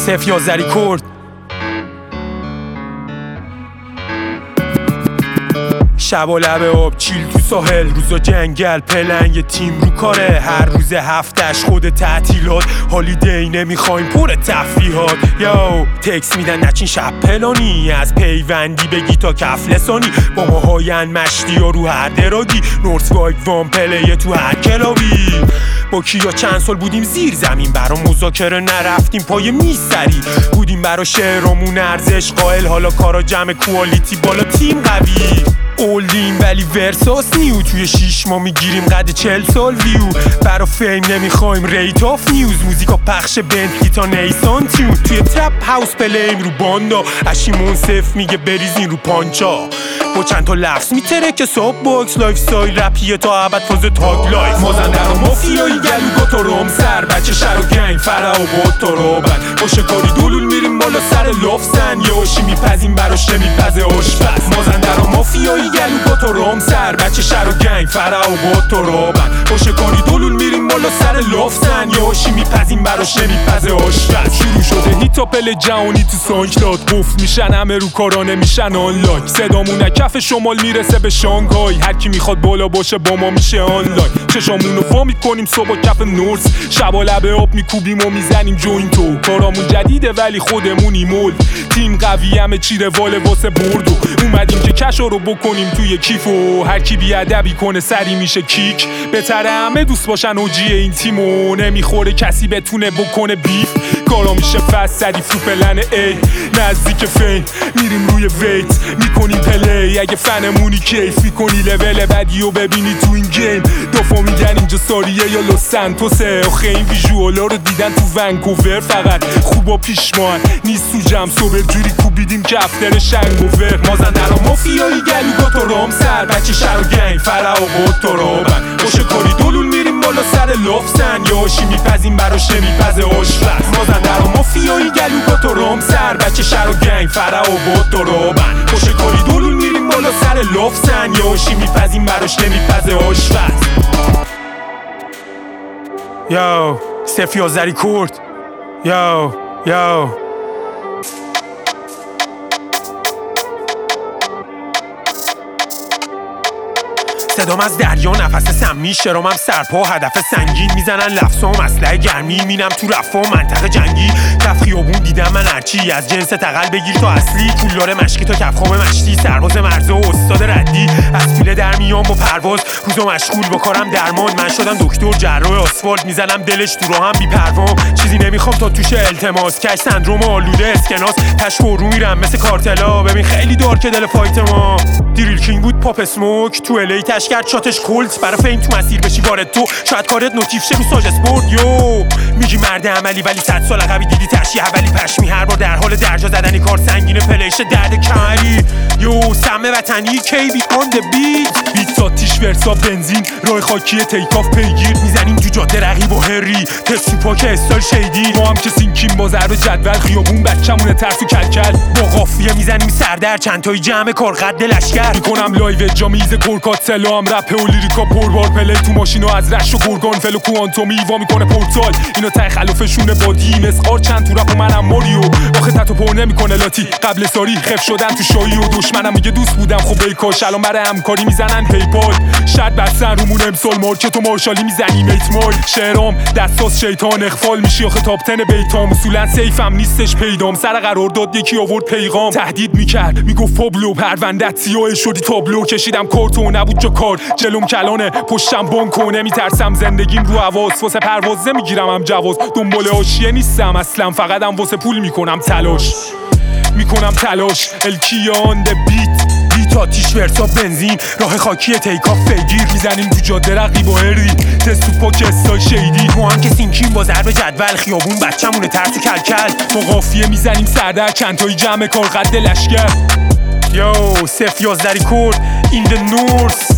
صف 11 ریکورد. شب و لب آب چیل تو ساحل، روزا جنگل پلنگ تیم رو کاره، هر روز هفتش خود تعطیلات، هالیدی نمیخوایم پر تفریحات. یو تکس میدن نچین شب پلانی، از پیوندی بگی تا کف لسانی، با ماهاین مشتی ها رو هر درادی، نورس وایگ وان پلیه تو هر کلابی. با کیا چند سال بودیم زیر زمین، برا مذاکره نرفتیم پای میسری، بودیم برا شعرامون ارزش قائل، حالا کارا جمع کوالیتی بالا تیم قوی. اولدیم ولی ورساس نیو، توی 6 ماه میگیریم قد 40 سال ویو، برا فیم نمیخوایم ریت آف نیوز، موزیکا پخش بنتلی تا نیسان تیون، توی ترپ هاوس پلیم رو باندا، اشی منصف میگه بریزین رو پانچا، با چند تا لفظ میتره که ساب باکس، لایف سایل رپیه تا ابد فاز تاگ لایف، مازندر و مافیایی گلو گتا روم سر، بچه شر و گنگ فرع و بود تا رابط، با شکاری دولول میریم بالا سر لافزن، یه هاشی میپزیم براش نمیپزه آشپز، مازندر و مافیایی گلو گتا روم سر، بچه شر و گنگ فرع و بود تا رابط، با شکاری دولول میریم بالا سر لافزن، یه هاشی میپزیم براش نمیپزه آشپز. شروع شده هیت پل جهانی تو سانکلاد، قفل میشن همه رو کارا نمیشن آنلاین، صدامون کف شمال میرسه به شانگهای، هر کی میخواد بالا باشه با ما میشه آنلاین، چشامونو وا میکنیم صبح کف نورس، شبا لب آب میکوبیم و میزنیم جوینتو، کارامون جدیده ولی خودمونی مول، تیم قوی همه چی روال واسه بردو، اومدیم که کشا رو بکنیم توی کیفو، هر کی بیادبی کنه سری میشه کیک، بهتره همه دوست باشن اوجی این تیمو، نمیخوره کسی بتونه بکنه بیف، کارا میشه فست زدی فرو پلن ای، نزدیک فین میریم روی ویت میکنیم پلی، اگه فنمونی کیف میکنی لول بعدی و ببینی تو این گیم، دفعه میگن اینجا ساریه یا لس سانتوسه، آخه این ویژوالا رو دیدن تو ونکوور، فقط خوبا پیشمان نیست تو جمع سوبر، جوری کوبیدیم که افتر شنگوور، مازندر و مافیایی گلو گتا رام سر، بچه شر و گنگ فرع و بود تا رابن، باشه کاری دولول میریم بالا سر لافزن، یا هاشی میپزیم براش نمیپزه آشپز، مازندر و مافیایی گلو گتا رام سر، بچه شر و گنگ فرع و بود تا رابن، باشه کاری دولول میریم بالا سر لافزن، یا هاشی میپزیم براش نمیپزه آشپز. یو صف 11 ریکورد. یو صدام از دریا نفس سمی، شرامم سرپا هدف سنگین، میزنن لفظام اسلحه گرمی، مینم تو رفا منطقه جنگی، کف خیابون دیدم من هرچی، از جنس تقل بگیر تا اصلی، پولدار مشکی تا کفخام مشتی، سرباز مرزه و استاد ردی، از پیله در میام با پرواز، روزا مشغول با کارم درمان، من شدم دکتر جراح آسفالت، میزنم دلش تو راهم بی پروام، چیزی نمیخوام تا توش التماس، کش سندروم آلوده اسکناس، تشو رو میرم مثل کارتلا، ببین خیلی دار که دل فایت ما، دیریل کینگ بود پاپ اسموک، تو الی کرد شاتش کولت، برا فیم تو مسیر بشی وارد تو، شاید کارت نوتیف شه رو ساج اسپورت، یو میگی مرد عملی ولی 100 سال عقبی دیدی تشی اولی پشمی، هر بار در حال درجا زدنی، کار سنگینه پلیش درد کمری، یو سم وطنی کی بی آن د بیت آتیش ورسا بنزین، راه خاکی تیکاف پیگیر، میزنیم جو جاده رقیب و هری، تست سوپاک استال شیدی، ما هم که سینکیم با ضرب جدول، خیابون بچمونه ترس و کلکل، با قافیه میزنیم سردر، چند تایی جمع کار قد لشکر، میکنم لایو جا میز کورکات سلام رپ و لیریکا پربار پلی، تو ماشین و از رش و گرگان فل و کوانتومی وا میکنه پورتال، اینا ته خلافشونه بادی مسخار، چند تو رپ و منم ماریو، آخه تتو پر نمیکنه لاتی، قبل ساری خف شدن تو شایی و دشمنم میگه دوست بودم خب بیکاش، الان برای همکاری میزنن پیپال، شرط بستن رومون امسال، مارکت و مارشالی میزنیم 8 مایل، شعرام دستاس شیطان اخفال میشی، آخه تاپ 10 بیتام، اصولا سیفم نیستش پیدام، سر قرارداد یکی آورد پیغام، تهدید میکرد میگفت پابلو پروندت سیاه شدی تابلو، کشیدم کارتو نبود جا کار، جلوم کلانه پشتم بانکو، نمیترسم زندگیم رو حواس، واسه پرواز نمیگیرم هم جواز، دنبال حاشیه نیستم اصلا، فقط هم واسه پول میکنم تلاش، الکیان د بیت آتیش ورسا بنزین، راه خاکی تیکاف پیگیر، میزنیم تو جاده رقیب و هری، تست تو پاک استای شیدی، ما هم که سینکیم با ضرب جدول، خیابون بچمونه ترس و کلکل، با قافیه میزنیم سردر، چند تایی جمع کار قد لشکر. یو صف 11 ریکورد این د نورس.